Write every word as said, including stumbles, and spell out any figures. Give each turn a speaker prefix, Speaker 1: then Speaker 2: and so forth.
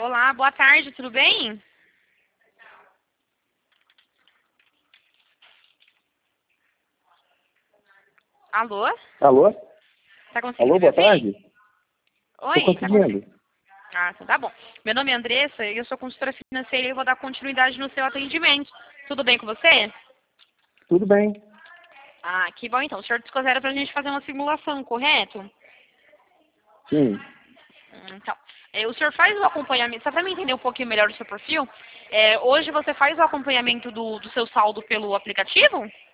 Speaker 1: Olá, boa tarde, tudo bem? Alô?
Speaker 2: Alô?
Speaker 1: Tá conseguindo
Speaker 2: Alô,
Speaker 1: me
Speaker 2: boa
Speaker 1: ouvir?
Speaker 2: tarde? Tô
Speaker 1: Oi, tá conseguindo?
Speaker 2: conseguindo.
Speaker 1: Ah, então tá bom. Meu nome é Andressa e eu sou consultora financeira e eu vou dar continuidade no seu atendimento. Tudo bem com você?
Speaker 2: Tudo bem.
Speaker 1: Ah, que bom então. O senhor desconsidera pra gente fazer uma simulação, correto?
Speaker 2: Sim.
Speaker 1: Hum, Então, é, o senhor faz o acompanhamento, só para mim entender um pouquinho melhor o seu perfil, é, hoje você faz o acompanhamento do, do seu saldo pelo aplicativo?